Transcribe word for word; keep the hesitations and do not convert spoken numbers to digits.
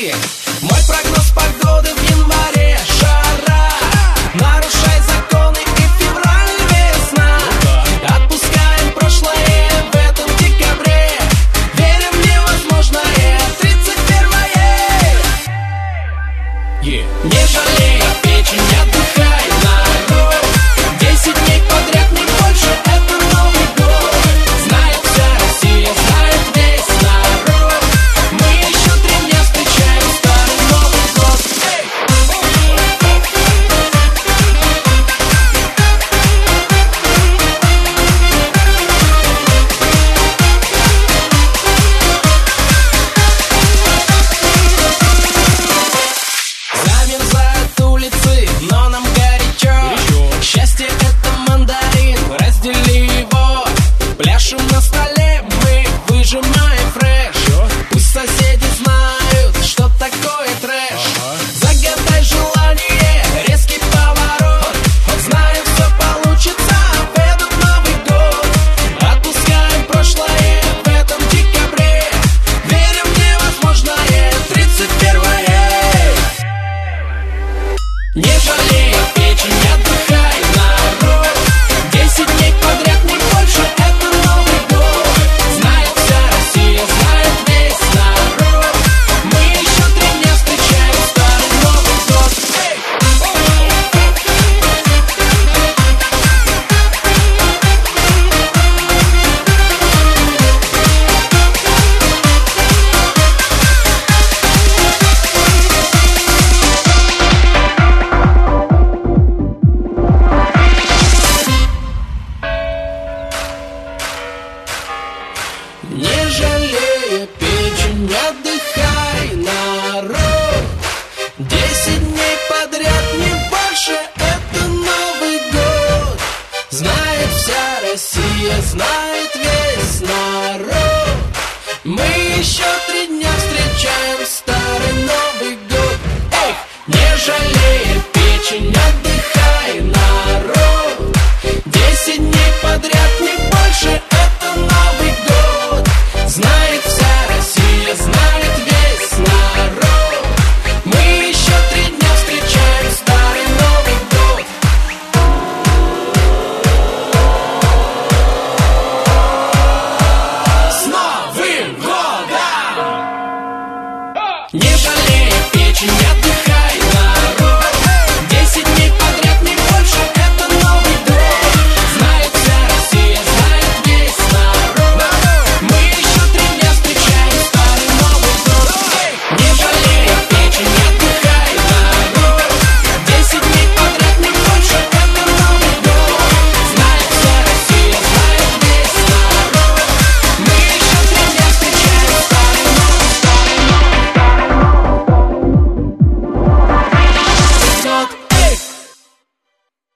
России. Мой прогноз погоды в январе — жара. Нарушай законы, и февраль весна. Отпускаем прошлое в этом декабре. Верим в невозможное тридцать первое. Yeah. Не жалей печень, отдыхай, народ. Десять дней подряд, не больше, это Новый год. Знает вся Россия, знает весь народ. Мы еще три дня встречаем старый Новый год. Эй! Замерзают улицы, но нам горячо. Счастье — это мандарин, раздели его. Пляшем на столе, мы выжимаем фреш. Пусть соседи знают, что такое трэш. Загадай желание, резкий поворот. Знаем, все получится в этот Новый год. Отпускаем прошлое в этом декабре. Верим в невозможное тридцать первое. Не жалей печень, отдыхай, народ. Десять дней подряд, не больше, это Новый год. Знает вся Россия, знает весь народ. Мы еще три дня встречаем старый Новый год. Эй! Не жалея печень, отдыхай, народ. Десять дней подряд, не больше, это Новый год. Знает вся Россия, знает весь народ. Мы еще